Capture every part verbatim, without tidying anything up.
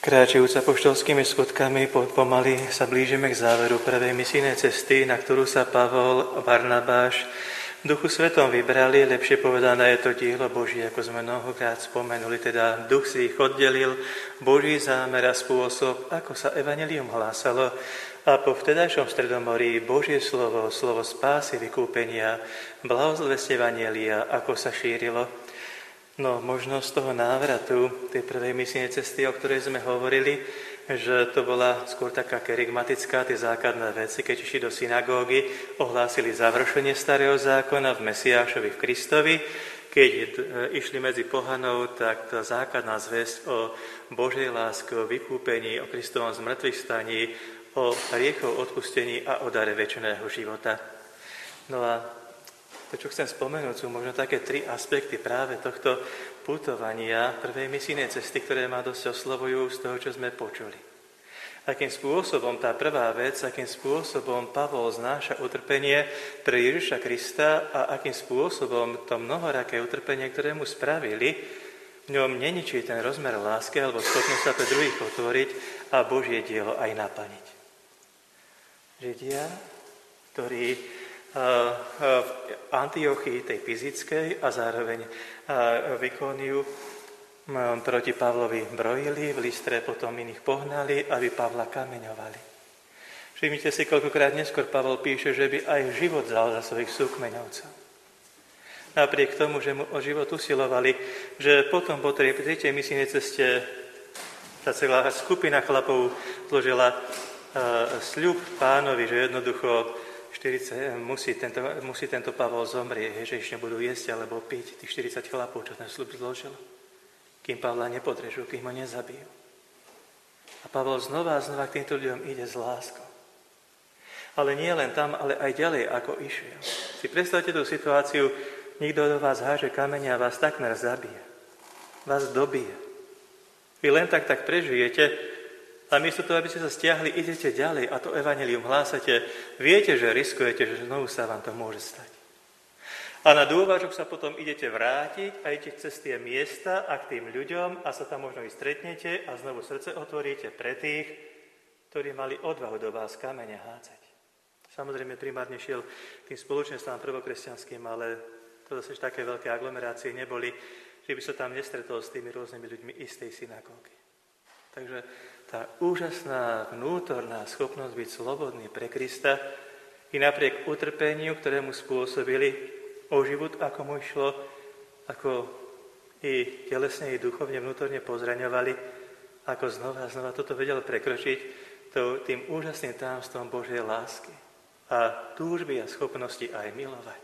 Kráčajúc apoštolskými skutkami, pomaly sa blížime k záveru prvej misijnej cesty, na ktorú sa Pavol a Barnabáš v Duchu Svetom vybrali. Lepšie povedané je to dielo Božie, ako sme mnohokrát spomenuli. Teda Duch si ich oddelil, Boží zámer a spôsob, ako sa evanjelium hlásalo. A po vtedajšom Stredomorí Božie slovo, slovo spásy, vykúpenia, blahozvestie evanjelia, ako sa šírilo. No, možno z toho návratu, tej prvej misijnej cesty, o ktorej sme hovorili, že to bola skôr taká kerygmatická, tie základné veci, keď išli do synagógy, ohlásili završenie starého zákona v Mesiášovi, v Kristovi. Keď išli medzi pohanov, tak tá základná zvesť o Božej láske, o vykúpení, o Kristovom zmrtvých staní, o hriechov odpustení a o dare večného života. No a to, čo chcem spomenúť, sú možno také tri aspekty práve tohto putovania prvej misijnej cesty, ktoré ma dosť oslovujú z toho, čo sme počuli. Akým spôsobom tá prvá vec, akým spôsobom Pavol znáša utrpenie pre Ježiša Krista a akým spôsobom to mnohoraké utrpenie, ktoré mu spravili, v ňom neničí ten rozmer lásky alebo schopnosť sa pre druhých otvoriť a Božie dielo aj naplniť. Židia, ktorí v Antiochii, tej fyzickej, a zároveň v Ikoniu proti Pavlovi brojili, v Listre potom iných pohnali, aby Pavla kameňovali. Všimnite si, koľkokrát neskôr Pavol píše, že by aj život dal za svojich súkmeňovcov. Napriek tomu, že mu o život usilovali, že potom po tej tretej misijnej ceste tá celá skupina chlapov zložila sľub Pánovi, že jednoducho štyridsať, musí, tento, musí tento Pavol zomrieť, že ešte nebudú jesť alebo piť tých štyridsať chlapov, čo ten sľub zložil, kým Pavla nepodrežú, kým ho nezabijú. A Pavol znova a znova k týmto ľuďom ide s láskou. Ale nie len tam, ale aj ďalej, ako išiel. Si predstavte tú situáciu, nikto do vás háže kamene a vás takmer zabije. Vás dobije. Vy len tak tak prežijete, a miesto toho, aby ste sa stiahli, idete ďalej a to evanjelium hlásate. Viete, že riskujete, že znovu sa vám to môže stať. A na dôvažok sa potom idete vrátiť a idete cez tie miesta a k tým ľuďom a sa tam možno i stretnete a znovu srdce otvoríte pre tých, ktorí mali odvahu do vás kamene hádzať. Samozrejme, primárne šiel tým spoločenstvám prvokresťanským, ale to zase také veľké aglomerácie neboli, že by sa tam nestretol s tými rôznymi ľuďmi istej synagógy. Takže tá úžasná vnútorná schopnosť byť slobodný pre Krista i napriek utrpeniu, ktoré mu spôsobili, o život, ako mu išlo, ako i telesne, i duchovne, vnútorne pozraňovali, ako znova a znova toto vedel prekročiť to, tým úžasným tajomstvom Božej lásky a túžby a schopnosti aj milovať.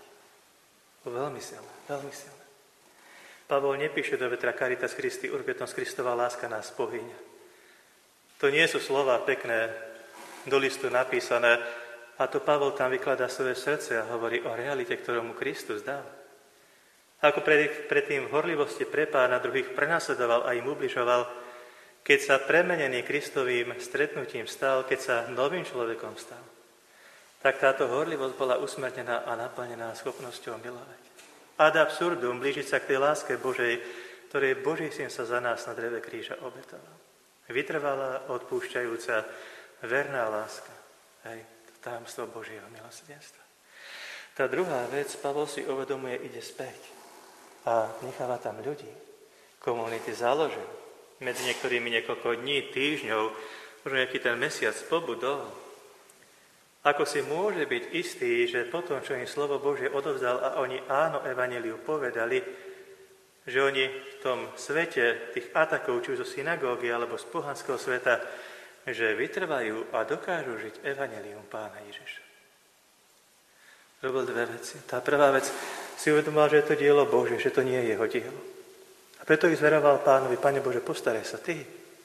Veľmi silné, veľmi silné. Pavol nepíše do vetra Caritas Christi Urbetos, Kristova láska nás pohyňa. To nie sú slova pekné, do listu napísané, a to Pavol tam vykladá svoje srdce a hovorí o realite, ktorú mu Kristus dal. Ako predtým v horlivosti pre Pána druhých prenasledoval a im ubližoval, keď sa premenený Kristovým stretnutím stal, keď sa novým človekom stal, tak táto horlivosť bola usmernená a naplnená schopnosťou milovať. Ad absurdum, blížiť sa k tej láske Božej, ktorej Boží syn sa za nás na dreve kríža obetoval. Vytrvalá, odpúšťajúca, verná láska. Hej, to tajomstvo Božieho milosrdenstva. Tá druhá vec, Pavol si uvedomuje, ide späť a necháva tam ľudí. Komunity založil. Medzi niektorými niekoľko dní, týždňov, možno nejaký ten mesiac pobudol. Ako si môže byť istý, že potom, čo im slovo Božie odovzdal a oni áno evanjeliu povedali, že oni v tom svete tých atakov, či už zo synagógy alebo z pohanského sveta, že vytrvajú a dokážu žiť evanjelium Pána Ježiša. Robil dve veci. Tá prvá vec, si uvedomoval, že je to dielo Božie, že to nie je jeho dielo. A preto ich zveroval Pánovi: Pane Bože, postaraj sa ty.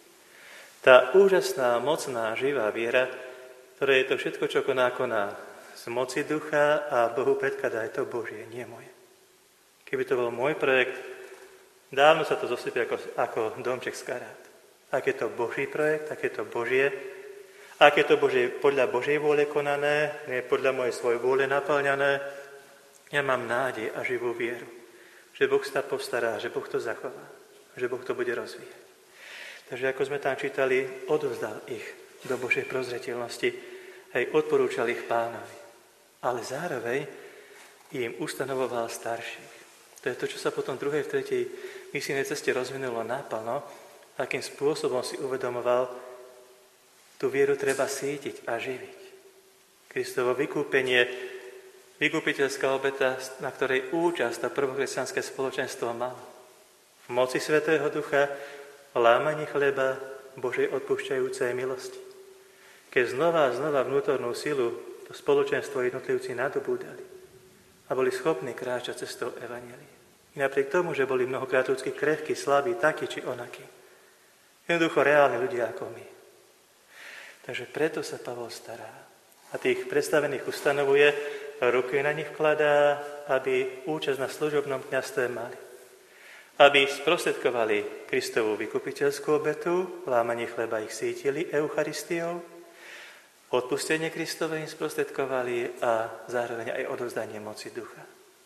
Tá úžasná, mocná, živá viera, ktoré je to všetko, čo koná, koná z moci ducha a Bohu predkladá, je to Božie, nie moje. Keby to bol môj projekt, dávno sa to zosypie ako, ako domček z karát. Ak je to Boží projekt, ak je to Božie, ak je to Božie, podľa Božej vôle konané, nie podľa mojej svojej vôle naplňané, ja mám nádej a živú vieru, že Boh sa postará, že Boh to zachová, že Boh to bude rozvíjať. Takže ako sme tam čítali, odovzdal ich do Božej prozreteľnosti, hej, odporúčal ich Pánovi. Ale zároveň im ustanovoval starších. To je to, čo sa potom v druhej, v tretej misijnej ceste rozvinulo naplno, akým spôsobom si uvedomoval, tú vieru treba sítiť a živiť. Kristovo vykúpenie, vykúpiteľská obeta, na ktorej účasť to prvokresťanské spoločenstvo malo. V moci Svätého Ducha, lámaní chleba, Božej odpúšťajúcej milosti. Keď znova a znova vnútornú silu to spoločenstvo jednotlivci nadobúdali a boli schopní kráčať cestou evanjelia. I napriek tomu, že boli mnohokrát ľudskí krehkí, slabí, takí či onakí. Jednoducho reálni ľudia ako my. Takže preto sa Pavol stará. A tých predstavených ustanovuje, ruky na nich vkladá, aby účasť na služobnom kňazstve mali. Aby sprostredkovali Kristovú vykupiteľskú obetu, lámanie chleba ich sítili Eucharistiou, odpustenie Kristove im sprostredkovali a zároveň aj odovzdanie moci ducha.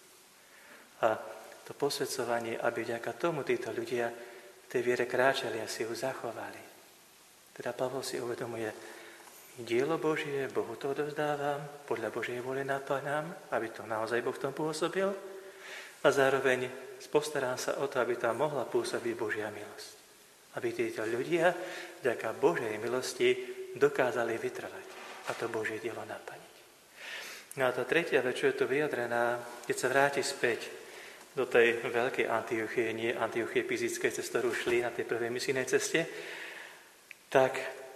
A to posvedcovanie, aby vďaka tomu títo ľudia v tej viere kráčali a si ju zachovali. Teda Pavol si uvedomuje, dielo Božie, Bohu to odovzdávam, podľa Božej vôle napáňam, aby to naozaj Boh v tom pôsobil a zároveň postarám sa o to, aby tam mohla pôsobiť Božia milosť. Aby títo ľudia vďaka Božej milosti dokázali vytrvať a to Božie dielo naplniť. No a tá tretia vec, čo je tu vyjadrená, keď sa vráti späť do tej veľkej Antiochie, nie Antiochie fyzickej, cez ktorú šli na tej prvej misijnej ceste, tak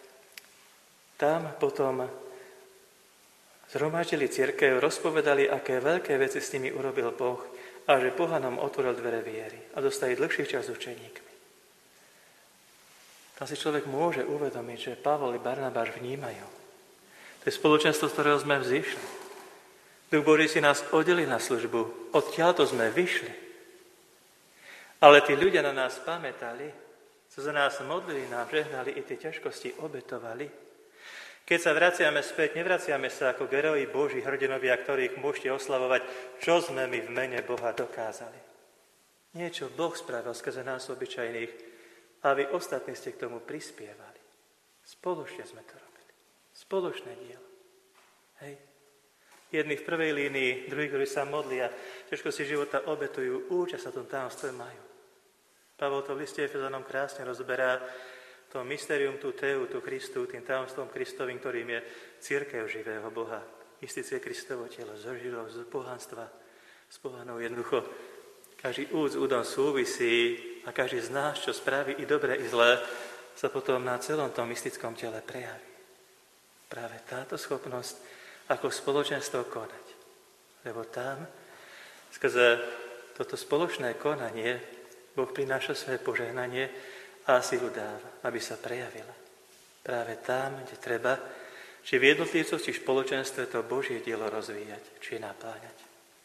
tam potom zhromaždili cirkev, rozpovedali, aké veľké veci s nimi urobil Boh a že pohanom otvoril dvere viery a dostali dlhší čas s učeníkmi. Tam si človek môže uvedomiť, že Pavol i Barnabáš vnímajú. To je spoločenstvo, z ktorého sme vzišli. Duch Boží si nás oddelil na službu, odtiaľto sme vyšli. Ale tí ľudia na nás pamätali, sa za nás modlili, nám žehnali i tie ťažkosti obetovali. Keď sa vraciame späť, nevraciame sa ako geroji Boží hrdinovia, ktorých môžete oslavovať, čo sme my v mene Boha dokázali. Niečo Boh spravil skrze nás obyčajných a vy ostatní ste k tomu prispievali. Spoločne sme to robili. Spoločné dielo. Hej. Jedni v prvej línii, druhí, ktorí sa modlia, ťažkosti života obetujú, účasť na tom tajomstve majú. Pavol to v liste Efezanom krásne rozberá, to mysterium, tú teu, tú Kristu, tým tajomstvom Kristovým, ktorým je cirkev živého Boha. Istície Kristovo telo, zo židov, z pohanstva, s pohanou jednoducho. Každý úd s údom súvisí a každý z nás, čo spraví i dobre, i zlé, sa potom na celom tom mystickom tele prejaví. Práve táto schopnosť ako spoločenstvo konať. Lebo tam, skrze toto spoločné konanie, Boh prináša svoje požehnanie a silu dáva, aby sa prejavila. Práve tam, kde treba, či v jednotlivcoch, či v spoločenstve to Božie dielo rozvíjať, či napáňať.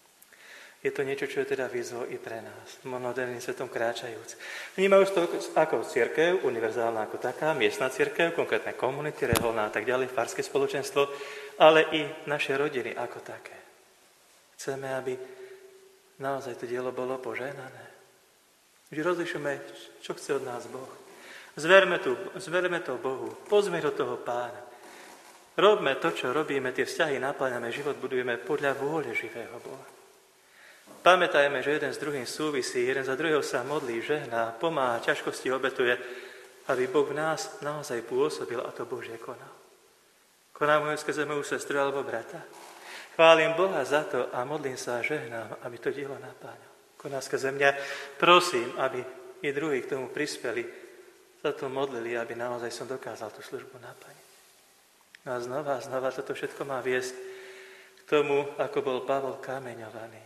Je to niečo, čo je teda výzvou i pre nás, moderným svetom kráčajúc. Vnímajú to ako cirkev, univerzálna ako taká, miestna cirkev, konkrétne komunity, reholná a tak ďalej, farské spoločenstvo, ale i naše rodiny ako také. Chceme, aby naozaj to dielo bolo požehnané. Vždy rozlišujeme, čo chce od nás Boh. Zverme, tu, zverme to Bohu, pozme do toho Pána. Robme to, čo robíme, tie vzťahy napáňame, život budujeme podľa vôle živého Boha. Pamätajme, že jeden s druhým súvisí, jeden za druhého sa modlí, žehná, pomáha, ťažkosti obetuje, aby Boh v nás naozaj pôsobil a to Božie konal. Koná moju skrze moju sestru alebo brata. Chválim Boha za to a modlím sa a žehnám, aby to dielo napáňal. Koná skrze mňa, prosím, aby i druhí k tomu prispeli, za to modlili, aby naozaj som dokázal tú službu napáňať. No a znova, znova toto všetko má viesť k tomu, ako bol Pavol kameňovaný.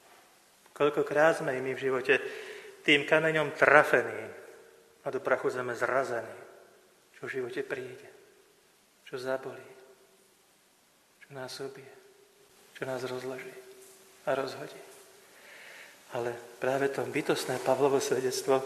Koľkokrát sme i my v živote tým kameňom trafení a do prachu zeme zrazení, čo v živote príde, čo zabolí, čo nás ubije, čo nás rozloží a rozhodí. Ale práve to bytostné Pavlovo svedectvo,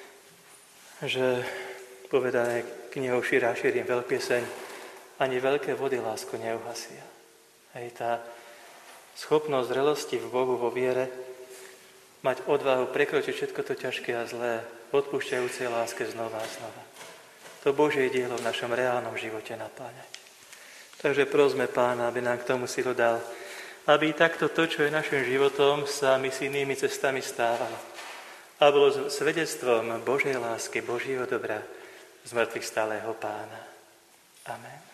že povedané knihou Širá širím veľpieseň, ani veľké vody lásku neuhasia. Hej, tá schopnosť zrelosti v Bohu vo viere, mať odvahu prekročiť všetko to ťažké a zlé, odpúšťajúcej láske znova a znova. to Božie dielo v našom reálnom živote napáňať. Takže prosme Pána, aby nám k tomu silu dal, aby takto to, čo je našim životom, sa misijnými cestami stávalo. A bolo svedectvom Božej lásky, Božieho dobra, z mŕtvych stáleho Pána. Amen.